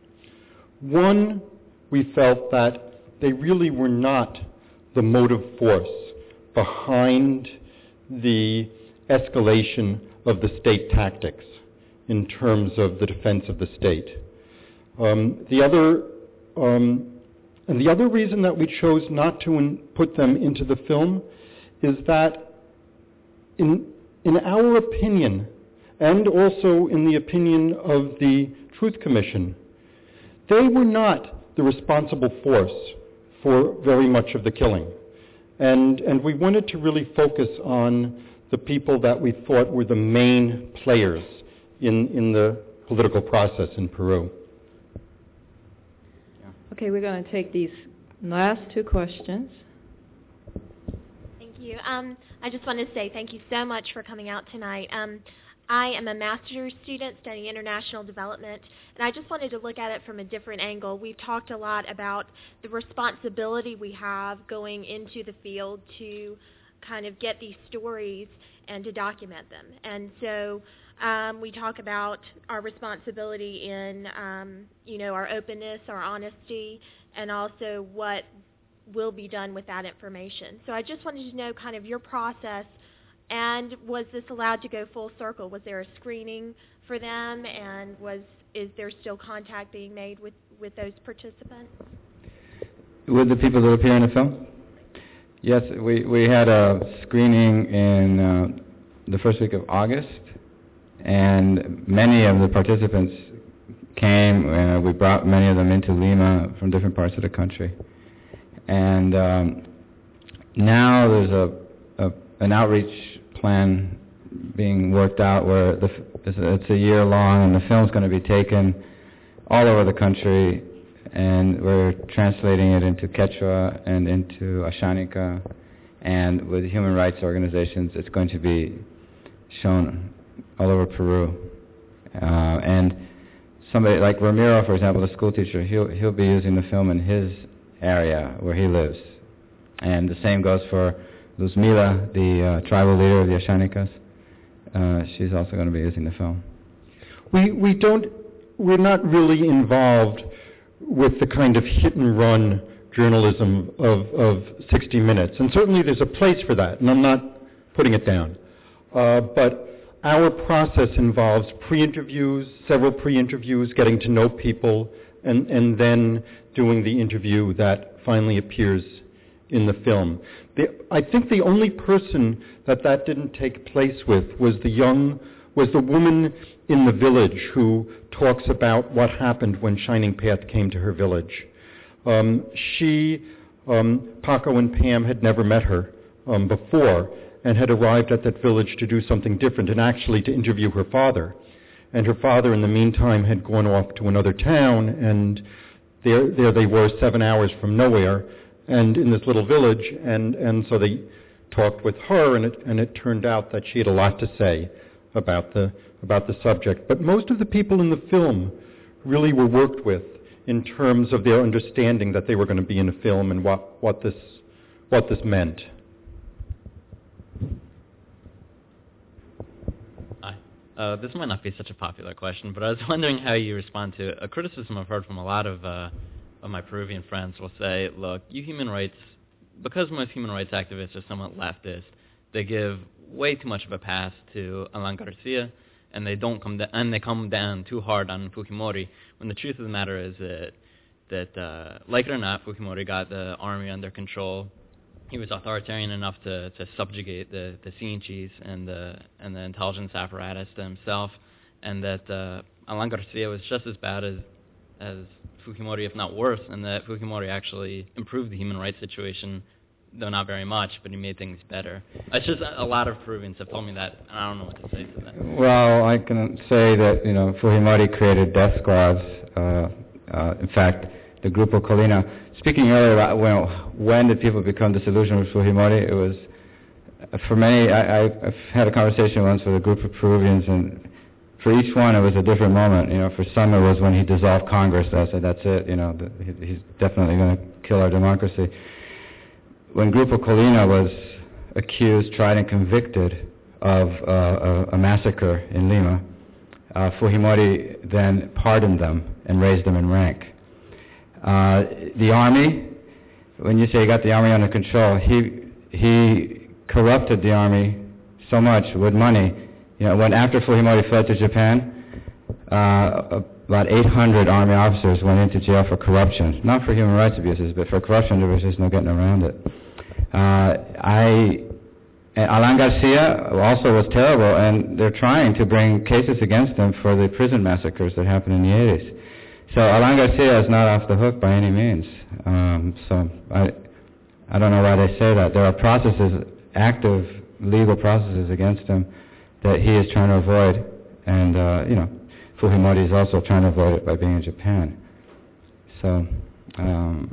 One, we felt that they really were not the motive force behind the escalation of the state tactics in terms of the defense of the state. Um, the other, um, and the other reason that we chose not to in, put them into the film is that in, in our opinion, and also in the opinion of the Truth Commission, they were not the responsible force for very much of the killing. And, and we wanted to really focus on the people that we thought were the main players in, in the political process in Peru. Okay, we're going to take these last two questions. Thank you. Um, I just want to say thank you so much for coming out tonight. Um, I am a master's student studying international development, and I just wanted to look at it from a different angle. We've talked a lot about the responsibility we have going into the field to kind of get these stories and to document them. And so um, we talk about our responsibility in, um, you know, our openness, our honesty, and also what will be done with that information. So I just wanted to know kind of your process. And was this allowed to go full circle? Was there a screening for them, and was is there still contact being made with, with those participants? With the people that appear in the film? Yes, we, we had a screening in uh, the first week of August, and many of the participants came. Uh, we brought many of them into Lima from different parts of the country. And um, now there's a, a an outreach plan being worked out where the, it's, a, it's a year long, and the film's going to be taken all over the country, and we're translating it into Quechua and into Ashaninka, and with human rights organizations, it's going to be shown all over Peru. Uh, and somebody like Ramiro, for example, the school teacher, he'll, he'll be using the film in his area where he lives. And the same goes for Luz Mila, the uh, tribal leader of the Ashanikas. Uh, she's also going to be using the film. We, we don't, we're not really involved with the kind of hit-and-run journalism of, of sixty minutes. And certainly there's a place for that, and I'm not putting it down. Uh, but our process involves pre-interviews, several pre-interviews, getting to know people, and, and then doing the interview that finally appears in the film. The, I think the only person that that didn't take place with was the young, was the woman in the village who talks about what happened when Shining Path came to her village. Um, she, um, Paco and Pam had never met her um, before and had arrived at that village to do something different and actually to interview her father. And her father, in the meantime, had gone off to another town, and there, there they were seven hours from nowhere and in this little village, and, and so they talked with her, and it, and it turned out that she had a lot to say about the about the subject. But most of the people in the film really were worked with in terms of their understanding that they were going to be in a film and what, what this what this meant. Hi. Uh, this might not be such a popular question, but I was wondering how you respond to a criticism I've heard from a lot of uh, of my Peruvian friends will say, look, you human rights, because most human rights activists are somewhat leftist, they give way too much of a pass to Alan Garcia, and they don't come da- and they come down too hard on Fujimori. When the truth of the matter is that, that uh, like it or not, Fujimori got the army under control. He was authoritarian enough to, to subjugate the the Sinchis and the and the intelligence apparatus to himself, and that uh, Alan Garcia was just as bad as as Fujimori, if not worse, and that Fujimori actually improved the human rights situation, though not very much, but he made things better. It's just a lot of Peruvians have told me that, and I don't know what to say to that. Well, I can say that, you know, Fujimori created death squads. Uh, uh, in fact, the Grupo Colina. Speaking earlier about, well, when did people become disillusioned with Fujimori, it was, uh, for many, I, I, I've had a conversation once with a group of Peruvians, and for each one it was a different moment. You know, for some it was when he dissolved Congress. I said, that's it, you know, the, he, he's definitely going to kill our democracy. When Grupo Colina was accused, tried, and convicted of uh, a, a massacre in Lima, uh, Fujimori then pardoned them and raised them in rank. Uh, the army, when you say he got the army under control, he he corrupted the army so much with money. You know, when after Fujimori fled to Japan, uh, about eight hundred army officers went into jail for corruption, not for human rights abuses, but for corruption. There was just no getting around it. Uh, I, Alan Garcia also was terrible, and they're trying to bring cases against him for the prison massacres that happened in the eighties. So Alan Garcia is not off the hook by any means. Um, so I, I don't know why they say that. There are processes, active legal processes against him that he is trying to avoid, and uh, you know, Fujimori is also trying to avoid it by being in Japan. So um,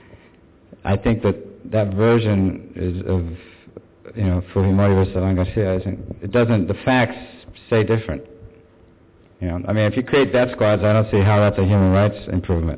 I think that that version is of, you know, Fujimori versus Alan Garcia isn't, it doesn't, the facts say different. You know, I mean, if you create death squads, I don't see how that's a human rights improvement.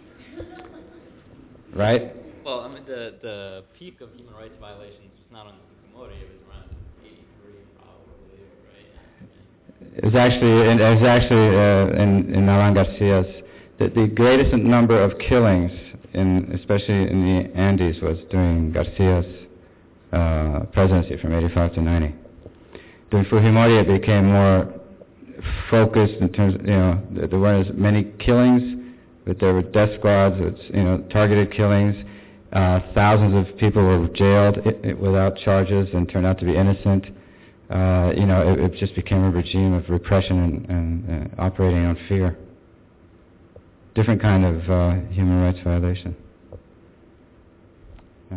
Right? Well, I mean, the the peak of human rights violations was not on Fujimori, it was around eighty-three probably, right? It was actually, it was actually uh, in, in Alan Garcia's, the, the greatest number of killings, in, especially in the Andes, was during Garcia's uh, presidency from eighty-five to ninety. During Fujimori, it became more focused in terms of, you know, there weren't as many killings, but there were death squads, it's, you know, targeted killings, Uh, thousands of people were jailed I- I without charges and turned out to be innocent. Uh, you know, it, it just became a regime of repression and, and uh, operating on fear. Different kind of uh, human rights violation. Yeah.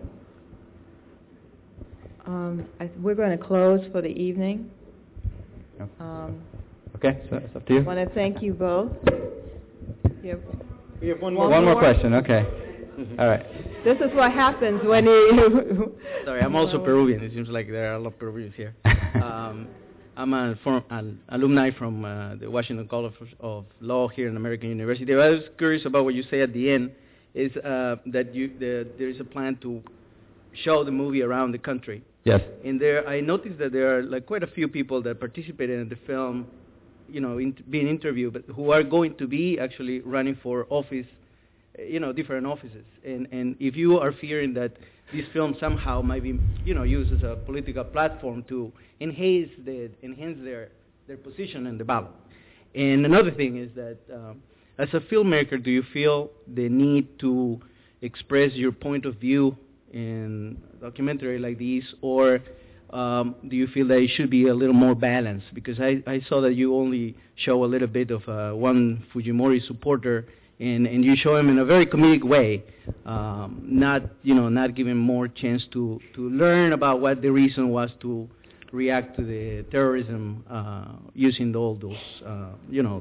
Um, I, we're going to close for the evening. Yep. Um, Okay, so it's up to you. I want to thank you both. You have We have one more. One more question, okay. Mm-hmm. All right. This is what happens when you... Sorry, I'm also Peruvian. It seems like there are a lot of Peruvians here. um, I'm a form, an alumni from uh, the Washington College of Law here in American University. I was curious about what you say at the end, is uh, that you, the, there is a plan to show the movie around the country. Yes. And there, I noticed that there are like quite a few people that participated in the film, you know, in, being interviewed, but who are going to be actually running for office, you know, different offices. And, and if you are fearing that this film somehow might be, you know, used as a political platform to enhance, the, enhance their, their position in the ballot. And another thing is that, um, as a filmmaker, do you feel the need to express your point of view in a documentary like this, or um, do you feel that it should be a little more balanced? Because I, I saw that you only show a little bit of uh, one Fujimori supporter, and, and you show him in a very comedic way, um, not you know not giving more chance to, to learn about what the reason was to react to the terrorism uh, using all those uh, you know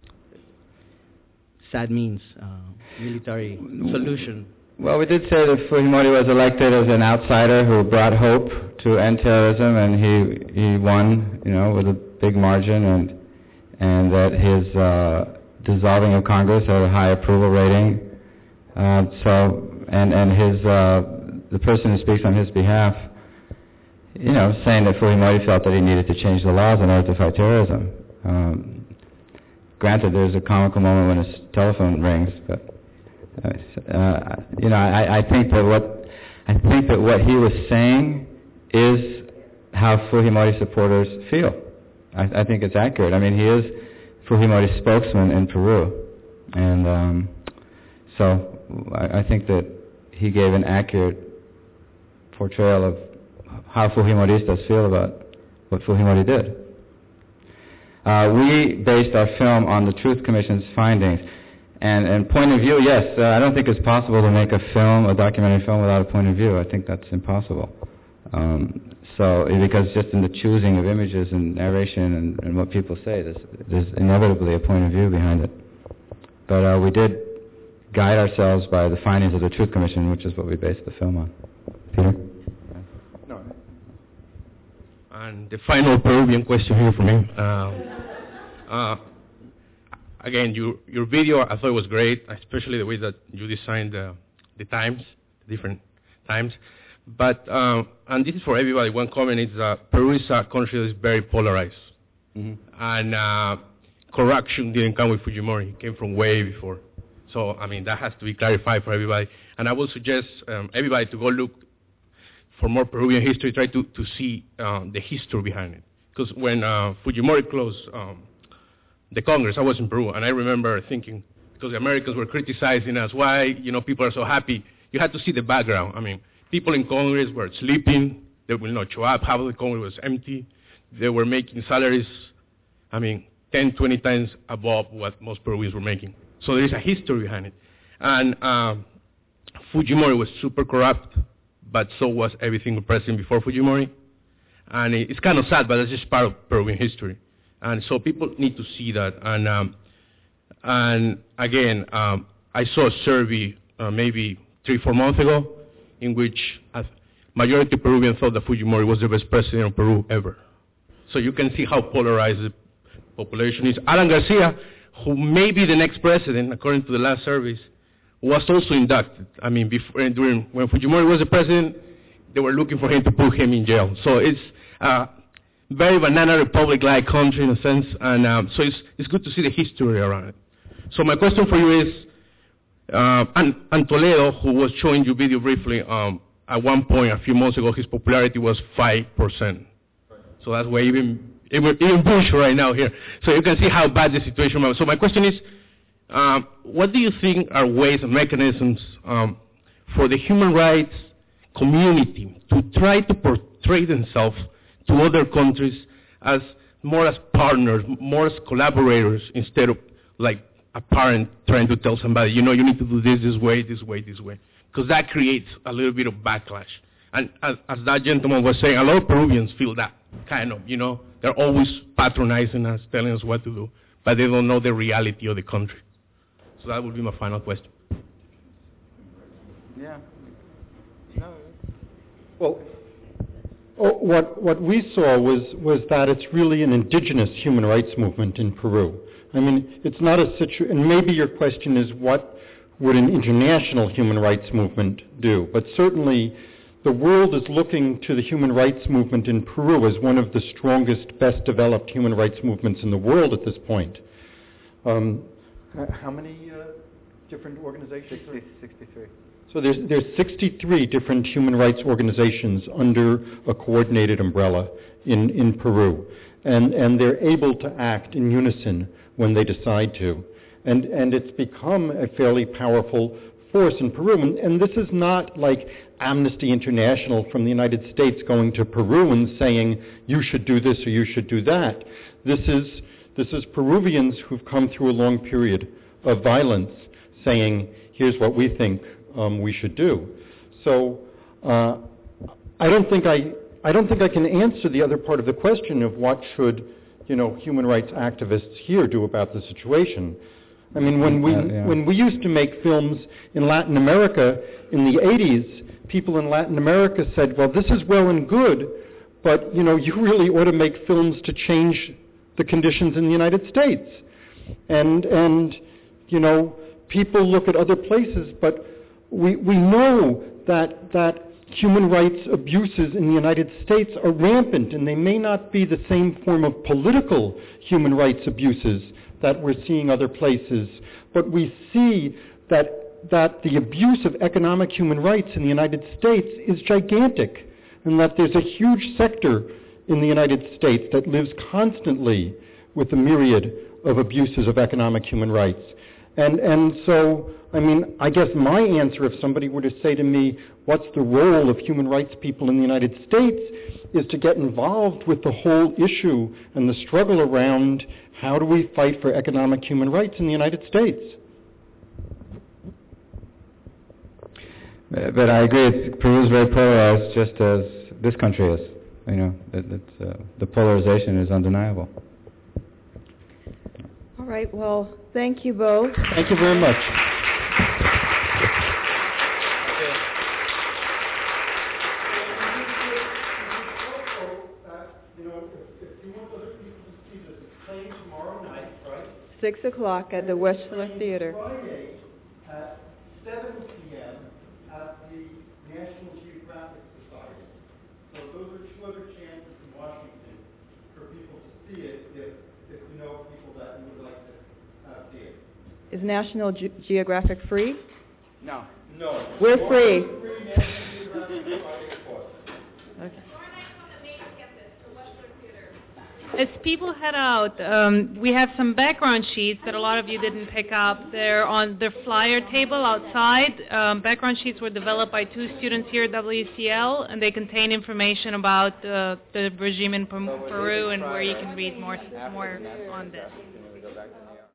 sad means, uh, military solution. Well, we did say that Fujimori was elected as an outsider who brought hope to end terrorism, and he he won, you know, with a big margin, and and that his uh, dissolving of Congress had a high approval rating. Uh, so, and and his uh, the person who speaks on his behalf, you know, saying that Fujimori felt that he needed to change the laws in order to fight terrorism. Um, granted, there's a comical moment when his telephone rings, but. Uh, you know, I, I think that what I think that what he was saying is how Fujimori supporters feel. I, I think it's accurate. I mean, he is Fujimori's spokesman in Peru, and um, so I, I think that he gave an accurate portrayal of how Fujimoristas feel about what Fujimori did. Uh, we based our film on the Truth Commission's findings. And, and point of view, yes, uh, I don't think it's possible to make a film, a documentary film, without a point of view. I think that's impossible. Um, so, because just in the choosing of images and narration and, and what people say, there's, there's inevitably a point of view behind it. But uh, we did guide ourselves by the findings of the Truth Commission, which is what we based the film on. Peter? No. And the final Peruvian question here for me. Uh, uh, Again, your your video, I thought it was great, especially the way that you designed the, the times, the different times. But, um, and this is for everybody, one comment is that Peru is a country that is very polarized. Mm-hmm. And uh, corruption didn't come with Fujimori, it came from way before. So, I mean, that has to be clarified for everybody. And I would suggest um, everybody to go look for more Peruvian history, try to, to see uh, the history behind it. Because when uh, Fujimori closed um, the Congress, I was in Peru, and I remember thinking, because the Americans were criticizing us, why, you know, people are so happy. You had to see the background. I mean, people in Congress were sleeping, they will not show up, half of the Congress was empty, they were making salaries, I mean, ten, twenty times above what most Peruvians were making. So there is a history behind it. And uh, Fujimori was super corrupt, but so was every single president before Fujimori. And it's kind of sad, but it's just part of Peruvian history. And so people need to see that. And um, and again, um, I saw a survey uh, maybe three, four months ago in which a majority of Peruvians thought that Fujimori was the best president of Peru ever. So you can see how polarized the population is. Alan Garcia, who may be the next president, according to the last surveys, was also inducted. I mean, before, during, when Fujimori was the president, they were looking for him to put him in jail. So it's uh, very banana republic-like country in a sense, and um, so it's, it's good to see the history around it. So my question for you is, uh, and, and Toledo, who was showing you video briefly, um, at one point a few months ago, his popularity was five percent. So that's why even, even, even Bush right now here. So you can see how bad the situation was. So my question is, um, what do you think are ways and mechanisms um, for the human rights community to try to portray themselves to other countries as more as partners, more as collaborators, instead of like a parent trying to tell somebody, you know, you need to do this this way, this way, this way. Because that creates a little bit of backlash. And as, as that gentleman was saying, a lot of Peruvians feel that kind of, you know, they're always patronizing us, telling us what to do, but they don't know the reality of the country. So that would be my final question. Yeah. No. Well, oh, what what we saw was was that it's really an indigenous human rights movement in Peru. I mean, it's not a situ. And maybe your question is, what would an international human rights movement do? But certainly, the world is looking to the human rights movement in Peru as one of the strongest, best developed human rights movements in the world at this point. Um, how many uh, different organizations? sixty, sixty-three. So there's, there's sixty-three different human rights organizations under a coordinated umbrella in, in Peru. And, and they're able to act in unison when they decide to. And, and it's become a fairly powerful force in Peru. And, and this is not like Amnesty International from the United States going to Peru and saying, you should do this or you should do that. This is, this is Peruvians who've come through a long period of violence saying, here's what we think um, we should do. So uh, I don't think I, I don't think I can answer the other part of the question of what should, you know, human rights activists here do about the situation. I mean, when we, uh, yeah. when we used to make films in Latin America in the eighties, people in Latin America said, well, this is well and good, but, you know, you really ought to make films to change the conditions in the United States. And, and you know, people look at other places, but we, we know that, that human rights abuses in the United States are rampant, and they may not be the same form of political human rights abuses that we're seeing other places, but we see that that the abuse of economic human rights in the United States is gigantic, and that there's a huge sector in the United States that lives constantly with a myriad of abuses of economic human rights. And and so, I mean, I guess my answer, if somebody were to say to me, what's the role of human rights people in the United States, is to get involved with the whole issue and the struggle around how do we fight for economic human rights in the United States. Uh, But I agree, it's, Peru is very polarized, just as this country is. You know, it, it's, uh, the polarization is undeniable. All right, well, thank you both. Thank you very much. Six o'clock at the Westler Theater. Friday at seven p.m. at the National Geographic Society. So those are two other chances in Washington for people to see it if, if you know people that you would like to uh, see it. Is National Ge- Geographic free? No. No. We're free. Free National Geographic Society course. Okay. As people head out, um, we have some background sheets that a lot of you didn't pick up. They're on the flyer table outside. Um, background sheets were developed by two students here at W C L, and they contain information about uh, the regime in Peru and where you can read more more on this.